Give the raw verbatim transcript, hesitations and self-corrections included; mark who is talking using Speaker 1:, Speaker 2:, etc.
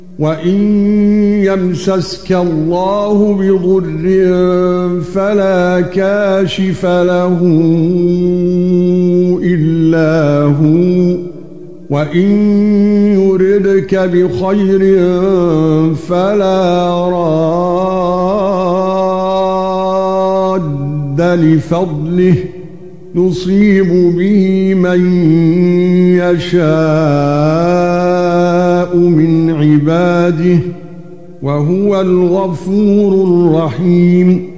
Speaker 1: وَإِن يَمْسَسْكَ اللَّهُ بِضُرٍّ فَلَا كَاشِفَ لَهُ إِلَّا هُوَ وَإِن يُرِدْكَ بِخَيْرٍ فَلَا رَادَّ لِفَضْلِهِ نُصِيبُ بِهِ مَن يَشَاءُ مِنْ عِبَادِهِ وَهُوَ الْغَفُورُ الرَّحِيمُ